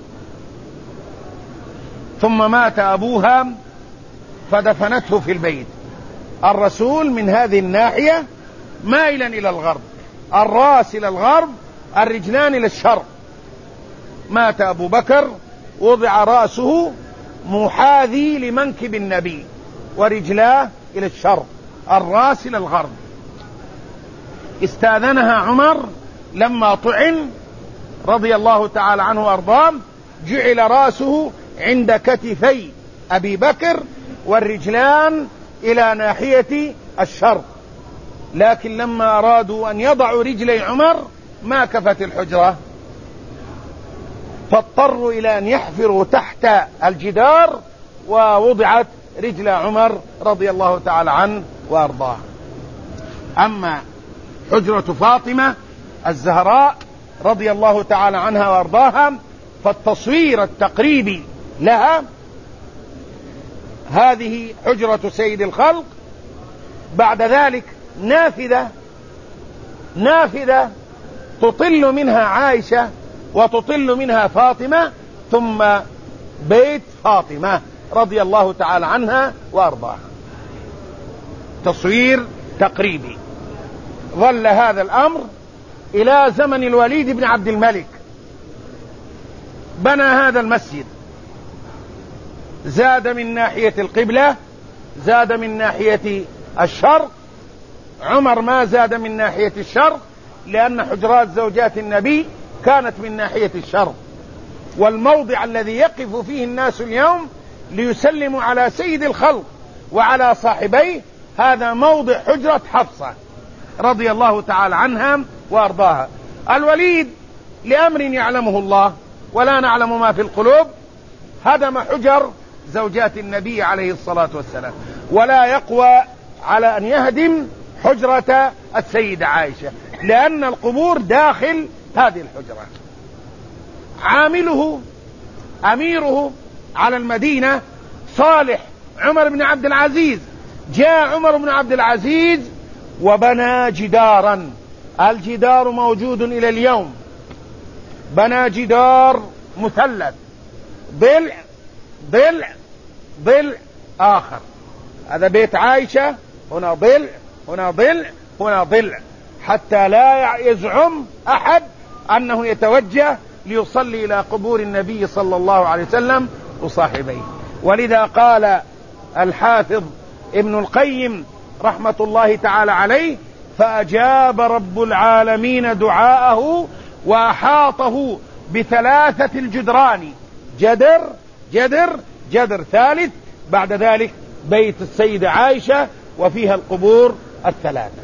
ثم مات أبوها فدفنته في البيت. الرسول من هذه الناحية مائلا إلى الغرب، الرأس إلى الغرب، الرجلان إلى الشرق. مات أبو بكر وضع رأسه محاذي لمنكب النبي ورجلاه إلى الشرق، الرأس إلى الغرب. استاذنها عمر لما طعن رضي الله تعالى عنه وأرضاه، جعل رأسه عند كتفي أبي بكر والرجلان إلى ناحية الشرق، لكن لما أرادوا أن يضعوا رجلي عمر ما كفت الحجرة، فاضطروا إلى أن يحفروا تحت الجدار، ووضعت رجل عمر رضي الله تعالى عنه وأرضاه. أما حجرة فاطمة الزهراء رضي الله تعالى عنها وأرضاها فالتصوير التقريبي لها هذه حجرة سيد الخلق. بعد ذلك نافذة نافذة تطل منها عائشة وتطل منها فاطمة، ثم بيت فاطمة رضي الله تعالى عنها وأرضاها. تصوير تقريبي. ظل هذا الأمر إلى زمن الوليد بن عبد الملك، بنى هذا المسجد، زاد من ناحية القبلة، زاد من ناحية الشرق. عمر ما زاد من ناحية الشرق، لأن حجرات زوجات النبي كانت من ناحية الشرق، والموضع الذي يقف فيه الناس اليوم ليسلموا على سيد الخلق وعلى صاحبيه هذا موضع حجرة حفصة رضي الله تعالى عنها وأرضاها. الوليد لأمر يعلمه الله ولا نعلم ما في القلوب هدم حجر زوجات النبي عليه الصلاة والسلام، ولا يقوى على أن يهدم حجرة السيدة عائشة، لأن القبور داخل هذه الحجرة. عامله أميره على المدينة صالح عمر بن عبد العزيز. جاء عمر بن عبد العزيز وبنى جدارا، الجدار موجود إلى اليوم، بنى جدار مثلث، ضلع ضلع ضلع آخر. هذا بيت عائشة، هنا ضلع هنا ضلع هنا ضلع، حتى لا يزعم أحد أنه يتوجه ليصلي إلى قبور النبي صلى الله عليه وسلم وصاحبيه. ولذا قال الحافظ ابن القيم رحمة الله تعالى عليه: فأجاب رب العالمين دعاءه وأحاطه بثلاثة الجدران، جدر جدر جدر ثالث، بعد ذلك بيت السيدة عائشة وفيها القبور الثلاثة.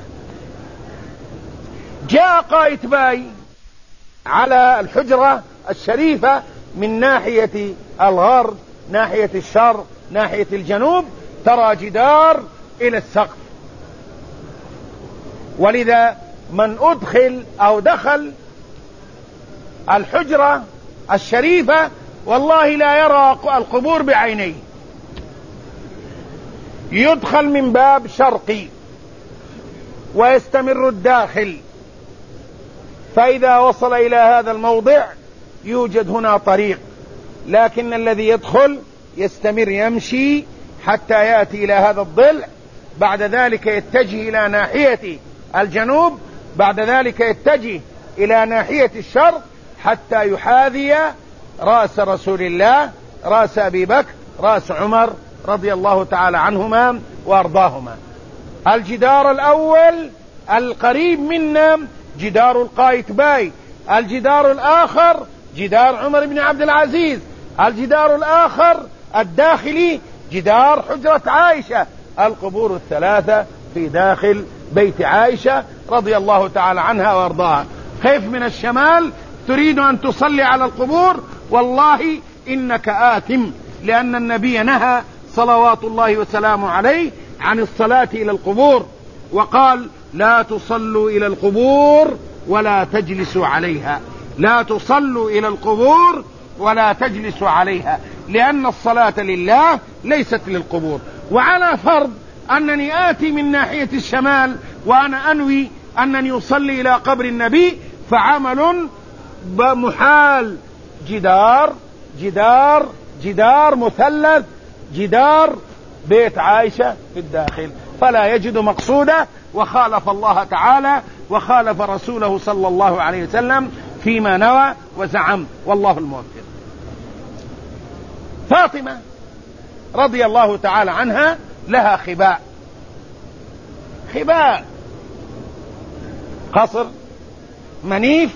جاء قايتباي على الحجرة الشريفة من ناحية الغرب، ناحية الشرق، ناحية الجنوب، ترى جدار إلى السقف. ولذا من أدخل أو دخل الحجرة الشريفة والله لا يرى القبور بعينيه، يدخل من باب شرقي ويستمر الداخل، فإذا وصل إلى هذا الموضع يوجد هنا طريق، لكن الذي يدخل يستمر يمشي حتى يأتي إلى هذا الضلع، بعد ذلك يتجه إلى ناحية الجنوب، بعد ذلك يتجه إلى ناحية الشرق حتى يحاذي رأس رسول الله، رأس أبي بكر، رأس عمر رضي الله تعالى عنهما وأرضاهما. الجدار الأول القريب منا جدار القايتباي، الجدار الآخر جدار عمر بن عبد العزيز، الجدار الآخر الداخلي جدار حجرة عائشة. القبور الثلاثة في داخل بيت عائشة رضي الله تعالى عنها وارضاها. خيف من الشمال تريد أن تصلي على القبور، والله إنك آثم، لأن النبي نهى صلوات الله وسلامه عليه عن الصلاة إلى القبور، وقال: لا تصلوا إلى القبور ولا تجلسوا عليها، لا تصلوا إلى القبور ولا تجلسوا عليها، لأن الصلاة لله ليست للقبور. وعلى فرض أنني آتي من ناحية الشمال وأنا أنوي أنني أصلي إلى قبر النبي، فعمل محال، جدار جدار جدار مثلث، جدار بيت عائشة في الداخل، فلا يجد مقصوده، وخالف الله تعالى وخالف رسوله صلى الله عليه وسلم فيما نوى وزعم، والله الموفق. فاطمة رضي الله تعالى عنها لها خباء، خباء قصر منيف،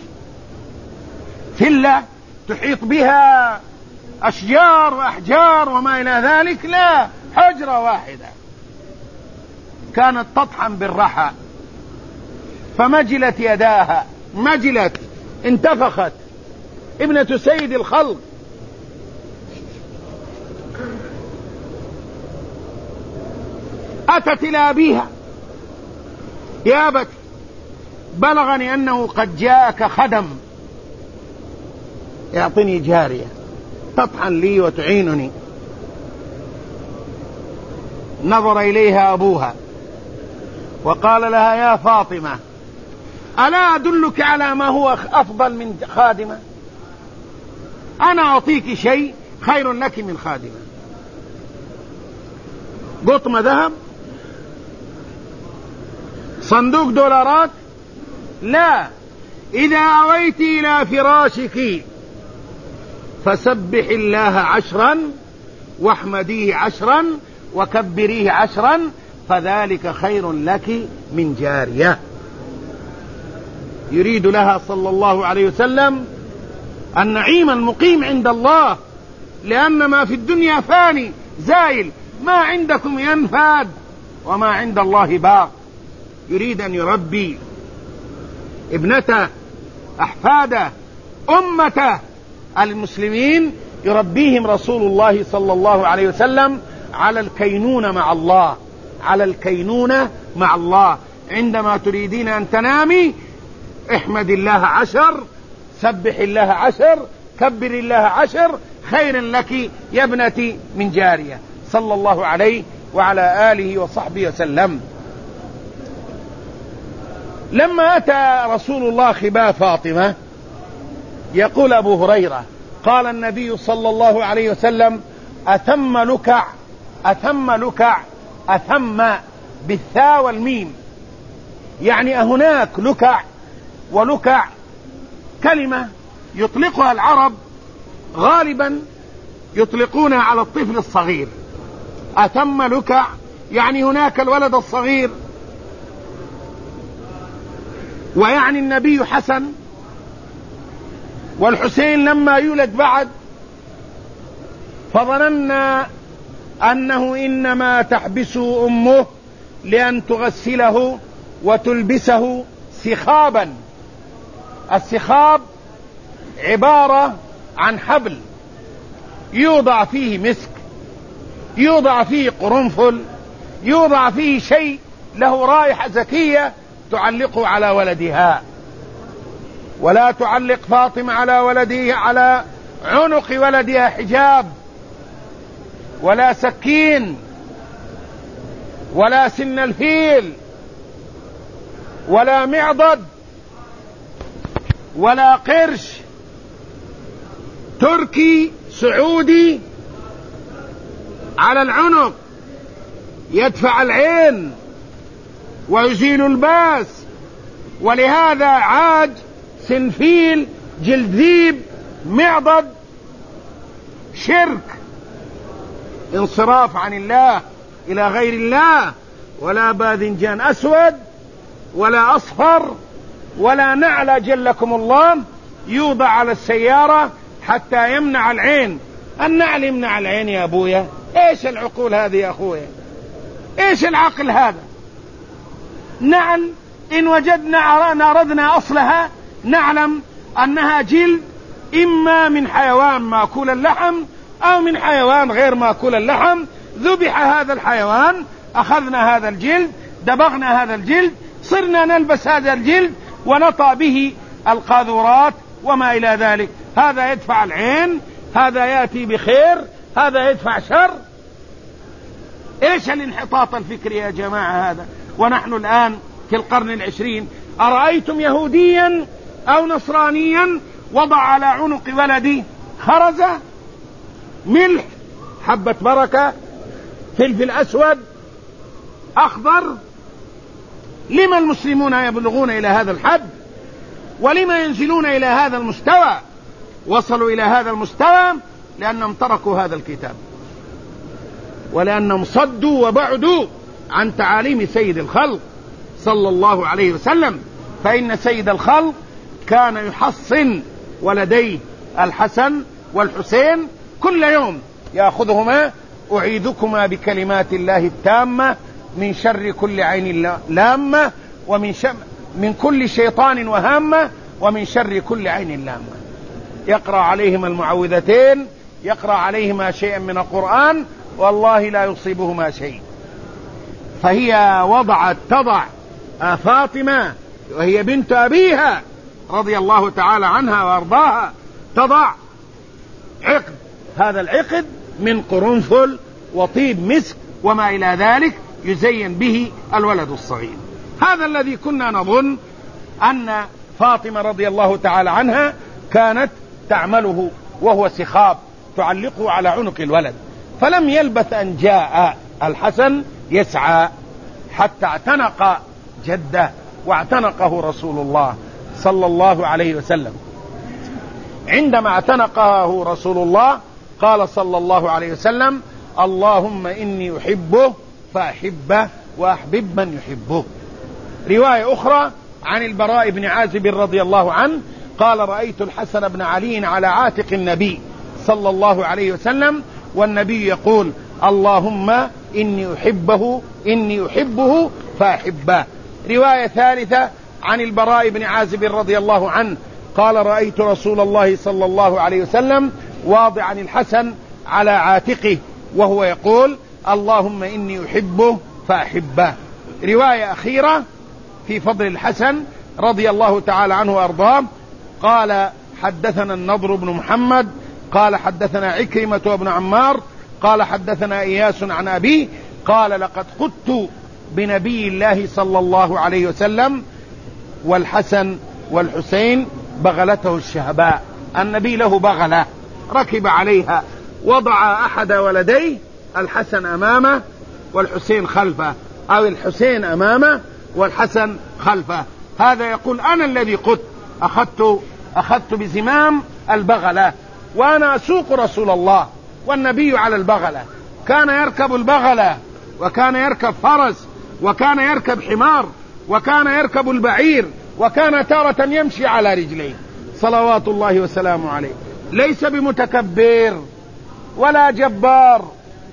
فلة تحيط بها أشجار وأحجار وما إلى ذلك، لا، حجرة واحدة كانت تطحن بالرحى، فمجلت يداها، مجلت انتفخت، ابنة سيد الخلق. أتت إلى أبيها: يا أبت، بلغني أنه قد جاءك خدم يعطيني جارية تطحن لي وتعينني. نظر إليها أبوها وقال لها: يا فاطمة، ألا أدلك على ما هو أفضل من خادمة؟ أنا أعطيك شيء خير لك من خادمة. قطم ذهب؟ صندوق دولارات؟ لا. إذا أويت إلى فراشك فسبح الله عشرا واحمديه عشرا وكبريه عشرا فذلك خير لك من جارية. يريد لها صلى الله عليه وسلم النعيم المقيم عند الله، لأن ما في الدنيا فاني زائل، ما عندكم ينفاد وما عند الله باق. يريد أن يربي ابنته، أحفاده، أمته المسلمين، يربيهم رسول الله صلى الله عليه وسلم على الكينونة مع الله، على الكينونة مع الله. عندما تريدين أن تنامي احمد الله عشر، سبح الله عشر، كبر الله عشر، خير لك يا ابنتي من جارية، صلى الله عليه وعلى آله وصحبه وسلم. لما أتى رسول الله خباء فاطمة، يقول أبو هريرة قال النبي صلى الله عليه وسلم أثم لكع، أثم لكع، أثم بالثاء والميم، يعني هناك لكع ولكع كلمة يطلقها العرب غالبا، يطلقونها على الطفل الصغير. أثم لكع يعني هناك الولد الصغير، ويعني النبي حسن والحسين لما يولد بعد، فظننا أنه إنما تحبسه أمه لأن تغسله وتلبسه سخابا. السخاب عبارة عن حبل يوضع فيه مسك، يوضع فيه قرنفل، يوضع فيه شيء له رائحة زكية تعلقه على ولدها. ولا تعلق فاطمة على ولدها، على عنق ولدها حجاب ولا سكين ولا سن الفيل ولا معضد ولا قرش تركي سعودي على العنق يدفع العين ويزيل الباس. ولهذا عاج، سنفيل، جلذيب، معضد، شرك، انصراف عن الله إلى غير الله. ولا باذنجان أسود ولا أصفر ولا نعل جلكم الله يوضع على السيارة حتى يمنع العين. النعل يمنع العين يا أبويا؟ إيش العقول هذه يا أخويا؟ إيش العقل هذا؟ نعل إن وجدنا نردنا أصلها نعلم أنها جلد، إما من حيوان مأكول اللحم أو من حيوان غير مأكول اللحم. ذبح هذا الحيوان، أخذنا هذا الجلد، دبغنا هذا الجلد، صرنا نلبس هذا الجلد ونطأ به القاذورات وما إلى ذلك. هذا يدفع العين، هذا يأتي بخير، هذا يدفع شر. إيش الانحطاط الفكري يا جماعة هذا؟ ونحن الآن في القرن العشرين. أرأيتم يهوديا أو نصرانيا وضع على عنق ولدي خرزة، ملح، حبة بركة، فلفل أسود، أخضر؟ لما المسلمون يبلغون إلى هذا الحد؟ ولما ينزلون إلى هذا المستوى؟ وصلوا إلى هذا المستوى لأنهم تركوا هذا الكتاب، ولأنهم صدوا وبعدوا عن تعاليم سيد الخلق صلى الله عليه وسلم. فإن سيد الخلق كان يحصن ولديه الحسن والحسين كل يوم، يأخذهما أعيذكما بكلمات الله التامة من شر كل عين لامة ومن شر من كل شيطان وهامة ومن شر كل عين لامة. يقرأ عليهما المعوذتين، يقرأ عليهما شيئا من القرآن، والله لا يصيبهما شيء. فهي وضعت تضع فاطمة وهي بنت أبيها رضي الله تعالى عنها وأرضاها، تضع عقد، هذا العقد من قرنفل وطيب مسك وما إلى ذلك يزين به الولد الصغير. هذا الذي كنا نظن أن فاطمة رضي الله تعالى عنها كانت تعمله وهو سخاب تعلقه على عنق الولد، فلم يلبث أن جاء الحسن يسعى حتى اعتنق جده واعتنقه رسول الله صلى الله عليه وسلم. عندما اعتنقه رسول الله قال صلى الله عليه وسلم: اللهم إني أحبه فأحبه وأحبب من يحبه. رواية أخرى عن البراء بن عازب رضي الله عنه قال: رأيت الحسن بن علي على عاتق النبي صلى الله عليه وسلم والنبي يقول: اللهم إني أحبه إني أحبه فأحبه. رواية ثالثة عن البراء بن عازب رضي الله عنه قال: رأيت رسول الله صلى الله عليه وسلم واضعا الحسن على عاتقه وهو يقول: اللهم إني أحبه فأحبه. رواية أخيرة في فضل الحسن رضي الله تعالى عنه وأرضاه قال: حدثنا النضر بن محمد قال حدثنا عكرمة وابن عمار قال حدثنا إياس عن أبيه قال: لقد قدت بنبي الله صلى الله عليه وسلم والحسن والحسين بغلته الشهباء. النبي له بغلة ركب عليها، وضع أحد ولديه الحسن أمامه والحسين خلفه، أو الحسين أمامه والحسن خلفه. هذا يقول: أنا الذي قدت، أخذت, أخذت بزمام البغلة وأنا أسوق رسول الله والنبي على البغلة. كان يركب البغلة وكان يركب فرس وكان يركب حمار وكان يركب البعير وكان تارة يمشي على رجليه صلوات الله وسلامه عليه. ليس بمتكبر ولا جبار،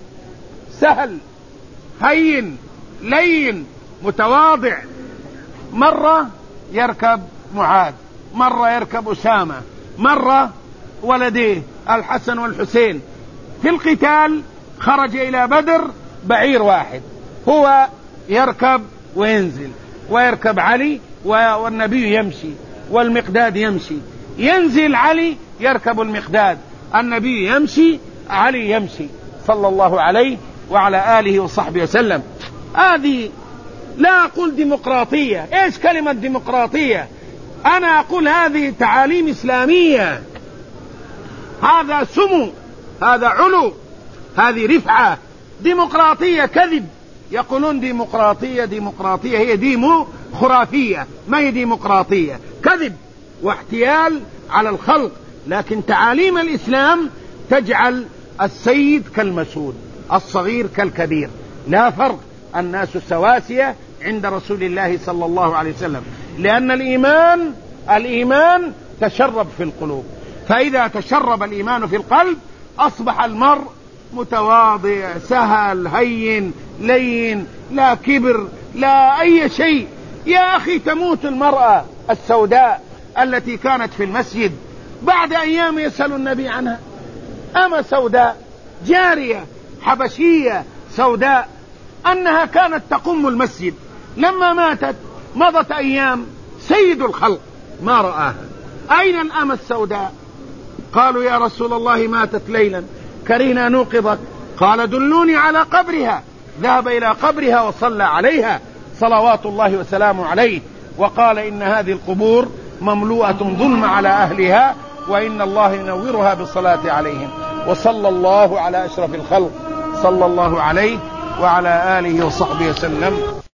سهل هين لين متواضع. مرة يركب معاذ، مرة يركب أسامة، مرة ولديه الحسن والحسين. في القتال خرج إلى بدر بعير واحد، هو يركب وينزل، ويركب علي والنبي يمشي والمقداد يمشي، ينزل علي يركب المقداد، النبي يمشي علي يمشي صلى الله عليه وعلى آله وصحبه وسلم. هذه لا أقول ديمقراطية، إيش كلمة ديمقراطية؟ أنا أقول هذه تعاليم إسلامية، هذا سمو، هذا علو، هذه رفعة. ديمقراطية كذب، يقولون ديمقراطية ديمقراطية، هي ديمو خرافية، ما هي ديمقراطية، كذب واحتيال على الخلق. لكن تعاليم الإسلام تجعل السيد كالمسود، الصغير كالكبير، لا فرق، الناس سواسية عند رسول الله صلى الله عليه وسلم، لأن الإيمان الإيمان تشرب في القلوب، فإذا تشرب الإيمان في القلب أصبح المرء متواضع سهل هين لين، لا كبر لا أي شيء. يا أخي تموت المرأة السوداء التي كانت في المسجد، بعد أيام يسأل النبي عنها، أما سوداء جارية حبشية سوداء أنها كانت تقوم المسجد، لما ماتت مضت أيام سيد الخلق ما رآها، أين الأمة السوداء؟ قالوا: يا رسول الله ماتت ليلا كرينا نوقظك. قال: دلوني على قبرها. ذهب إلى قبرها وصلى عليها صلوات الله وسلامه عليه، وقال: إن هذه القبور مملوءة ظلم على أهلها، وإن الله ينورها بالصلاة عليهم. وصلى الله على أشرف الخلق صلى الله عليه وعلى آله وصحبه وسلم.